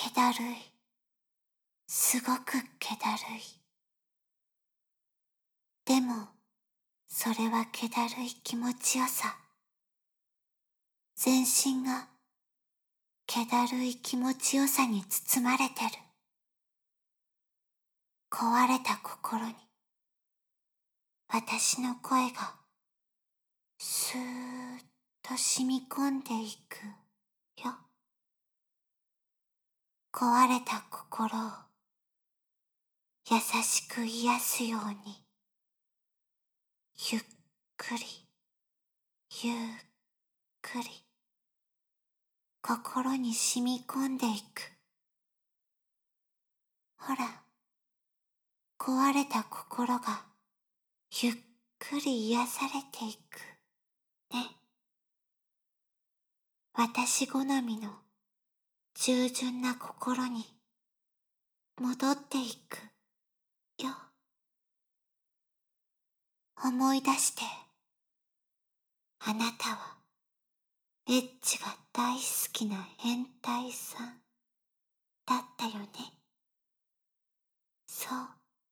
気だるい。すごく気だるい。でも、それは気だるい気持ちよさ。全身が気だるい気持ちよさに包まれてる。壊れた心に、私の声がスーッと染み込んでいくよ。壊れた心を優しく癒すように、ゆっくり、ゆっくり、心に染み込んでいく。ほら、壊れた心がゆっくり癒されていくね。私好みの従順な心に戻っていくよ。思い出して、あなたはエッチが大好きな変態さんだったよね。そう、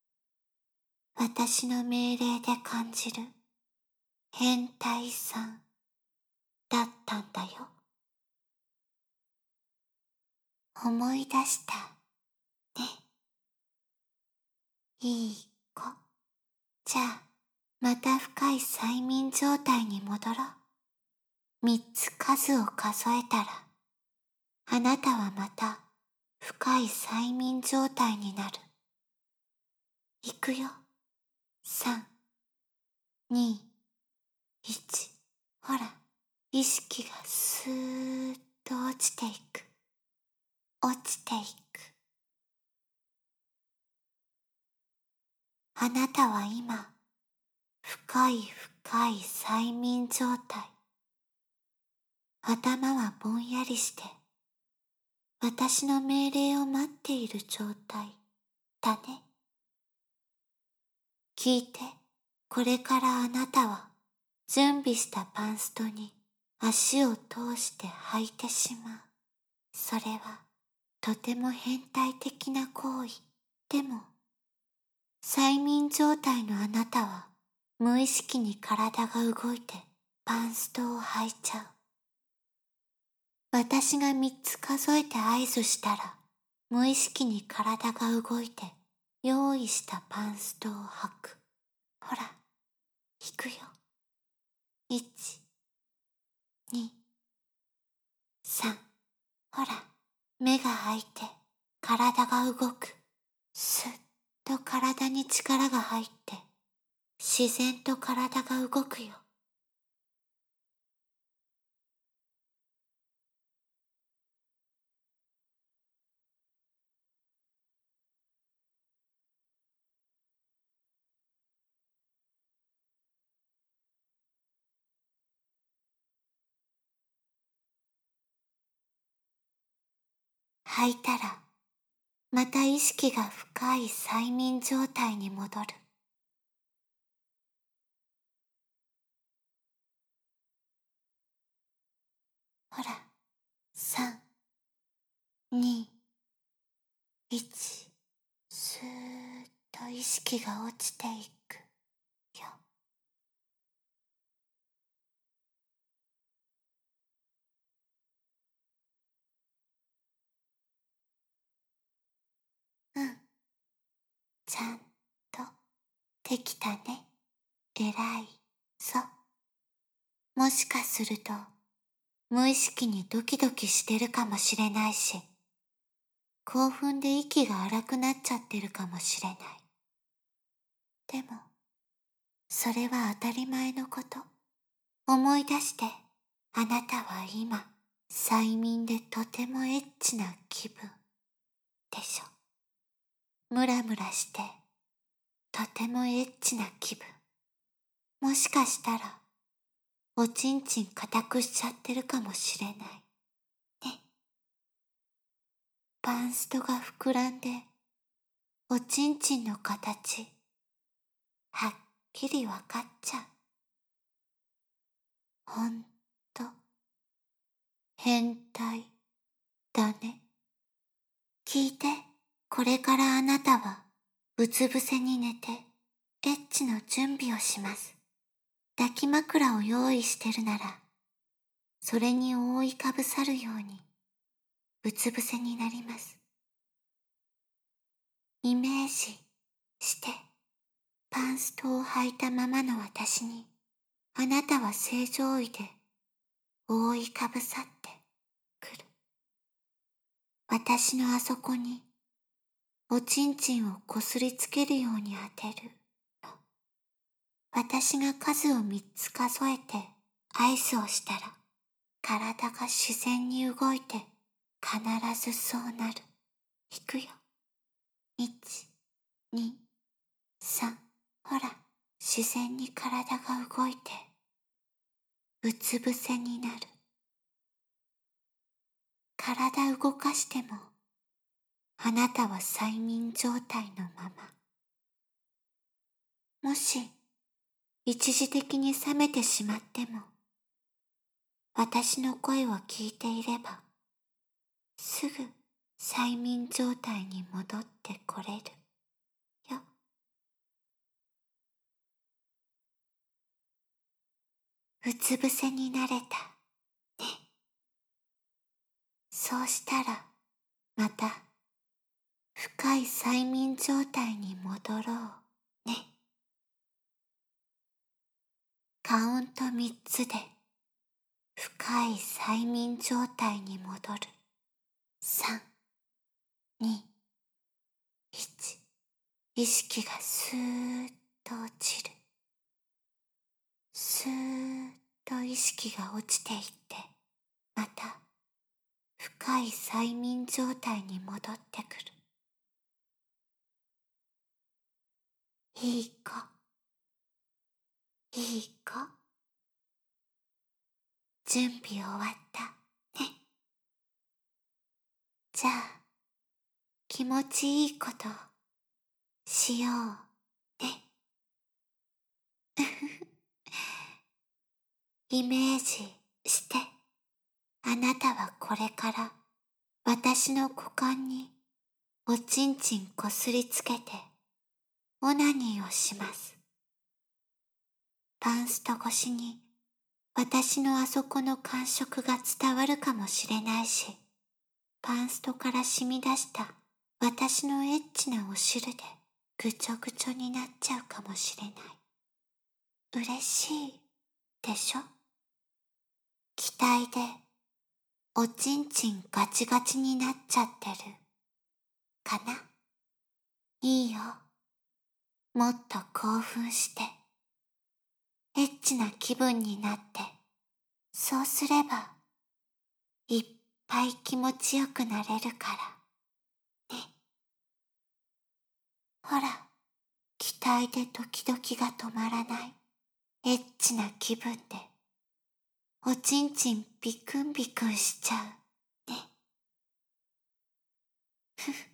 私の命令で感じる変態さんだったんだよ。思い出したね。いい子。じゃあ、また深い催眠状態に戻ろう。3つ数を数えたら、あなたはまた深い催眠状態になる。いくよ。3、2、1。ほら、意識がスーッと落ちていく。落ちていく。あなたは今、深い深い催眠状態。頭はぼんやりして、私の命令を待っている状態だね。聞いて、これからあなたは準備したパンストに足を通して履いてしまう。それはとても変態的な行為。でも、催眠状態のあなたは無意識に体が動いてパンストを履いちゃう。私が3つ数えて合図したら、無意識に体が動いて用意したパンストを履く。ほら、引くよ。1、2、3。ほら、目が開いて体が動く。すっと体に力が入って、自然と体が動くよ。吐いたら、また意識が深い催眠状態に戻る。ほら、3、2、1、スーッと意識が落ちていくよ。うん、ちゃんとできたね。えらいぞ。もしかすると、無意識にドキドキしてるかもしれないし、興奮で息が荒くなっちゃってるかもしれない。でも、それは当たり前のこと。思い出して、あなたは今、催眠でとてもエッチな気分でしょ。ムラムラして、とてもエッチな気分。もしかしたら、おちんちん固くしちゃってるかもしれない。ね。パンストが膨らんで、おちんちんの形、はっきりわかっちゃう。ほんと、変態だね。 聞いて、これからあなたはうつ伏せに寝てエッチの準備をします。抱き枕を用意してるなら、それに覆いかぶさるようにうつ伏せになります。イメージして、パンストを履いたままの私に、あなたは正常位で覆いかぶさってくる。私のあそこにおちんちんをこすりつけるように当てるの。私が数を3つ数えて合図をしたら、体が自然に動いて必ずそうなる。いくよ。1、2、3。ほら、自然に体が動いて、うつ伏せになる。体動かしても、あなたは催眠状態のまま。もし、一時的に冷めてしまっても、私の声を聞いていれば、すぐ催眠状態に戻ってこれるよ。うつ伏せになれたね。そうしたら、また深い催眠状態に戻ろうね。カウント3つで深い催眠状態に戻る。3、2、1。意識がスーッと落ちる。スーッと意識が落ちていって、また深い催眠状態に戻ってくる。いい子、いい子。準備終わったね。じゃあ、気持ちいいことしようね。イメージして、あなたはこれから私の股間におちんちんこすりつけてオナニーをします。パンスト越しに私のあそこの感触が伝わるかもしれないし、パンストから染み出した私のエッチなお汁でぐちょぐちょになっちゃうかもしれない。嬉しいでしょ？期待でおちんちんガチガチになっちゃってるかな？いいよ。もっと興奮してエッチな気分になって、そうすればいっぱい気持ちよくなれるからね。ほら、期待でドキドキが止まらないエッチな気分でおちんちんビクンビクンしちゃうね。ふふ。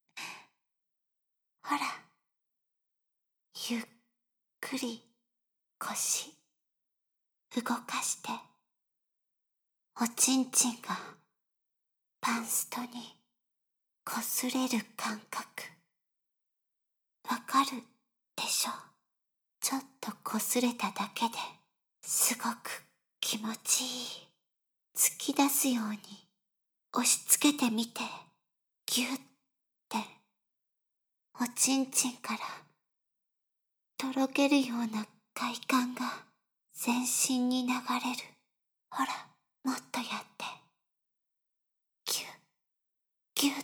ほら、ゆっくり腰動かして、おちんちんがパンストにこすれる感覚わかるでしょ？ちょっとこすれただけですごく気持ちいい。突き出すように押し付けてみて、ぎゅっておちんちんからとろけるような快感が全身に流れる。ほら、もっとやって。ぎゅっ、ぎゅって。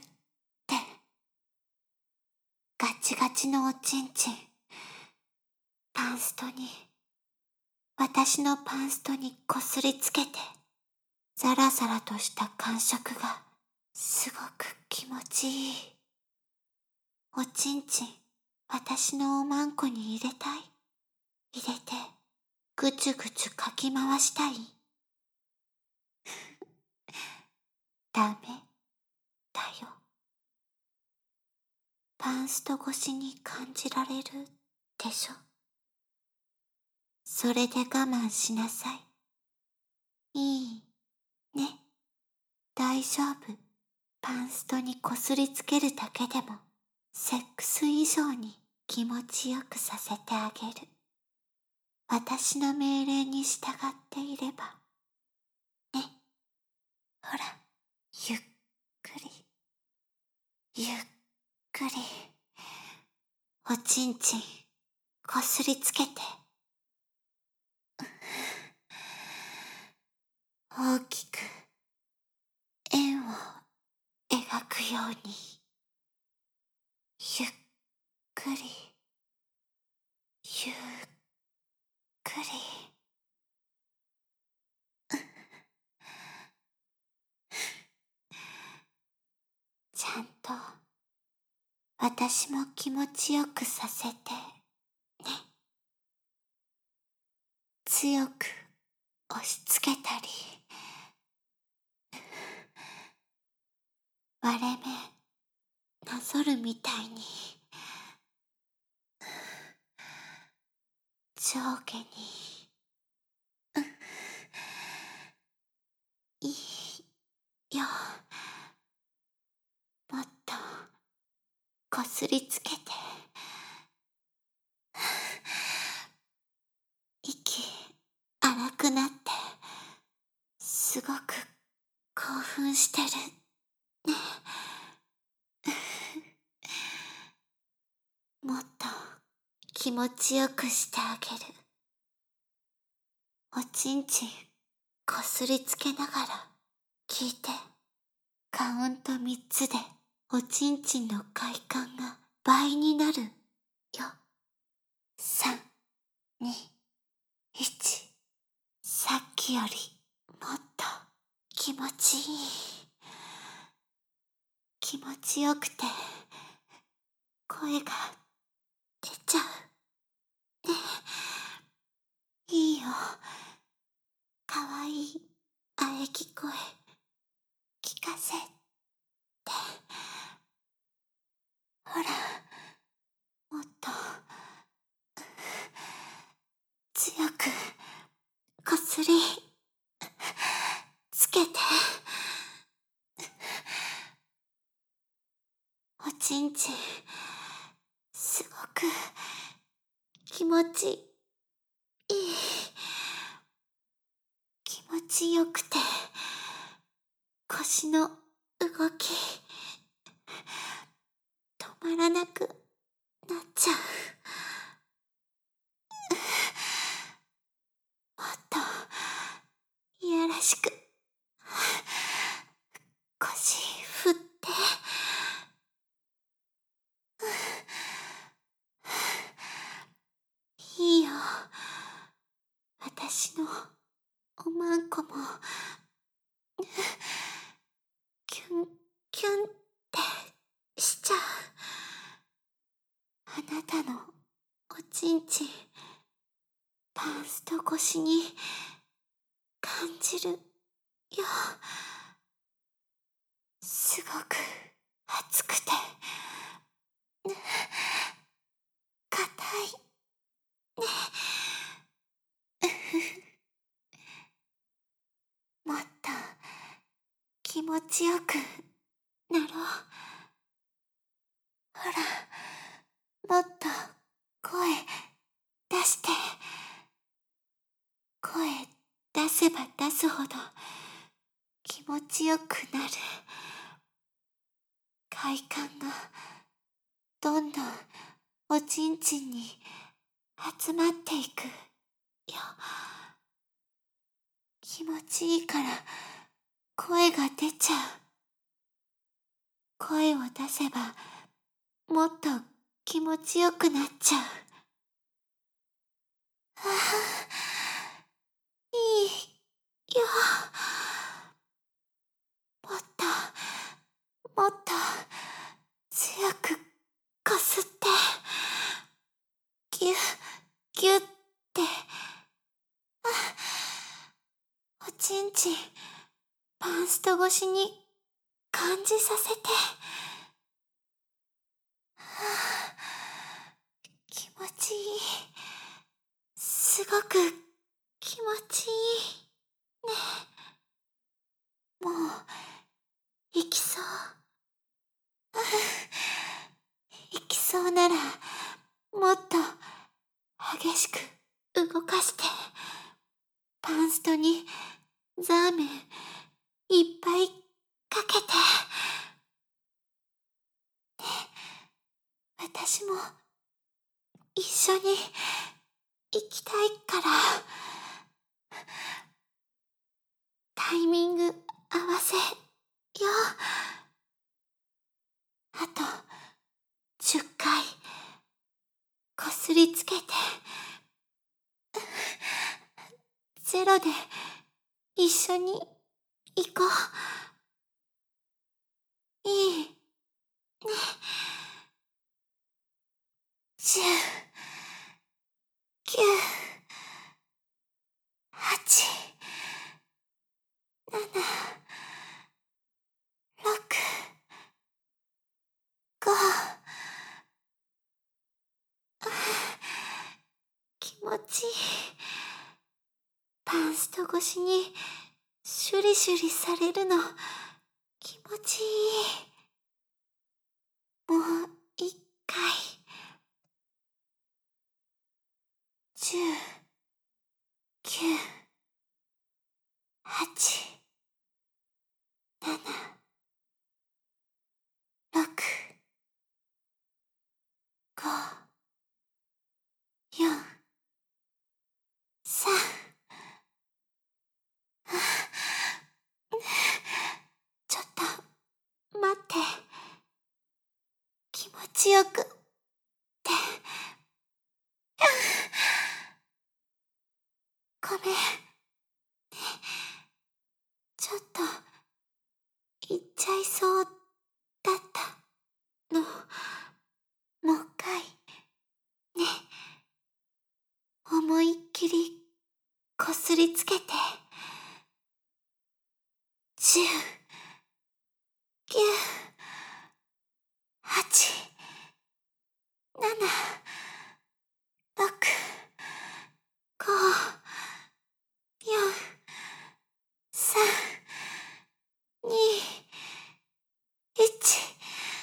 ガチガチのおちんちん。パンストに、私のパンストにこすりつけて、ザラザラとした感触がすごく気持ちいい。おちんちん、私のおまんこに入れたい。入れて、ぐちゅぐちゅかき回したい。ダメだよ。パンスト越しに感じられるでしょ。それで我慢しなさい。いいね。大丈夫。 パンストにこすりつけるだけでもセックス以上に気持ちよくさせてあげる。私の命令に従っていれば。ね。ほら、ゆっくり、ゆっくり、おちんちんこすりつけて。大きく円を描くように、ゆっくり、ゆっくり。ちゃんと私も気持ちよくさせてね。強く押し付けたり、割れ目なぞるみたいに、上下に、いいよ。もっとこすりつけて。息荒くなって、すごく興奮してるね。もっと気持ちよくしてあげる。おちんちんこすりつけながら聞いて。カウント3つでおちんちんの快感が倍になるよ。3、2、1。さっきよりもっと気持ちいい。気持ちよくて声が出ちゃうね。いいよ。かわいい喘ぎ声聞かせて。ほら、もっと強くこすりつけて。おちんちんすごく気持ちいい。気持ちよくて腰の動き止まらなくなっちゃう。もっといやらしく腰振って。いいよ。私のおまんこもキュンキュンってしちゃう。あなたのおちんちんパンスト越しに感じるよ。すごく熱くて硬いね。もっと気持ちよくなろう。ほら、もっと声出して。声出せば出すほど気持ちよくなる。快感がどんどんおちんちんに集まっていくよ。気持ちいいから声が出ちゃう。声を出せばもっと気持ちよくなっちゃう。ああ、いいよ。もっともっと強くこすって。ぎゅっぎゅって。おちんちんパンスト越しに感じさせて。気持ちいい。すごく気持ちいいね。もう行きそう。行きそうなら、もっと激しく動かして、パンストにザーメンいっぱいかけて。私も一緒に行きたいから、タイミング合わせよ。あと10回こすりつけて、ゼロで一緒に行こう。いいね。10、9、8、7、6、5。気持ちいい。パンスト越しにシュリシュリされるの気持ちいい。もう一回。10、9、8、7、6、5、4、3。ちょっと待って。気持ちよくって。ごめん。ちょっと言っちゃいそうだったの。もう一回ね。思いっきりこすりつけて。10、9、8、7、6、5、4、3、2、1。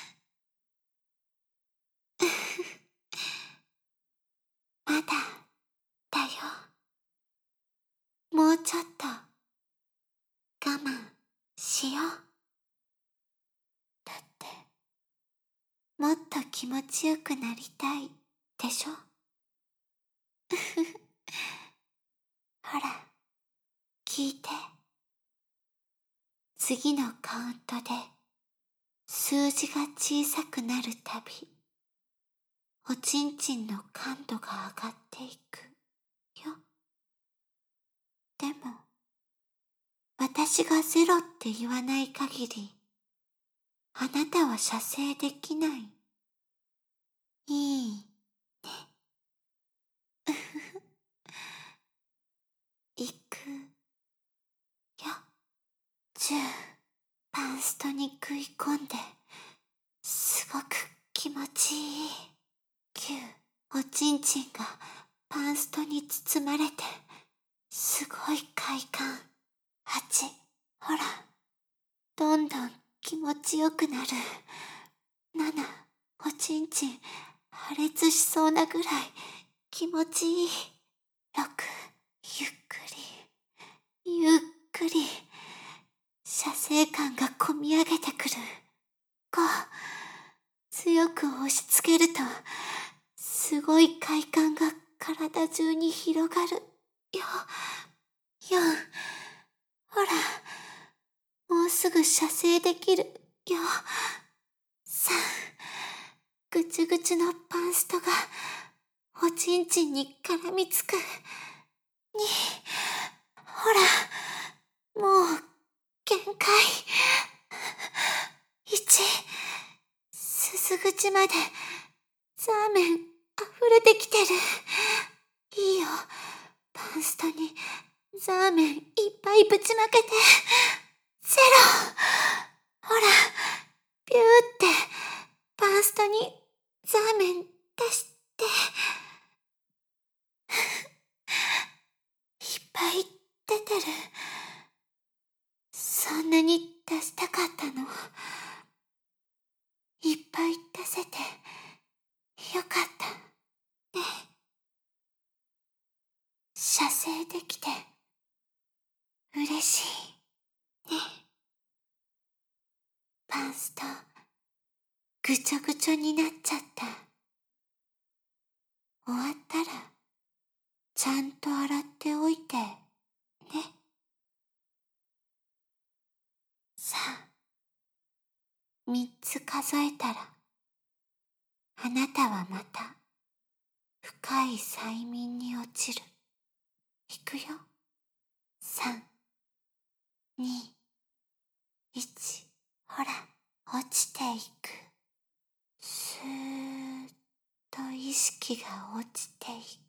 まだだよ。もうちょっと我慢しよう。だってもっと気持ちよくなりたいでしょ。ほら、聞いて。次のカウントで数字が小さくなるたび、おちんちんの感度が上がっていくよ。でも私がゼロって言わない限り、あなたは射精できない。いいね。行くよ。10。パンストに食い込んで、すごく気持ちいい。9。おちんちんがパンストに包まれて、すごい快感。8。ほら、どんどん気持ちよくなる。7。おちんちん破裂しそうなぐらい気持ちいい。6。ゆっくり、ゆっくり、射精感がこみ上げてくる。5。強く押し付けると、すごい快感が体中に広がるよ。4。ほら、もうすぐ射精できるよ。3。ぐちゅぐちゅのパンストがおちんちんに絡みつく。2。ほら、もう限界。1。す口までザーメン溢れてきてる。いいよ、パンストにザーメンいっぱいぶちまけて。ゼロ。ほら、ピューってパンストにザーメン出して。いっぱい出てる。そんなに出しせたかったの。いっぱい出せてよかったね。射精できて嬉しいね。パンストぐちょぐちょになっちゃった。終わったらちゃんと洗っておいてね。さあ、3つ数えたらあなたはまた深い催眠に落ちる。いくよ。3、2、1。ほら、落ちていく。スーッと意識が落ちていく。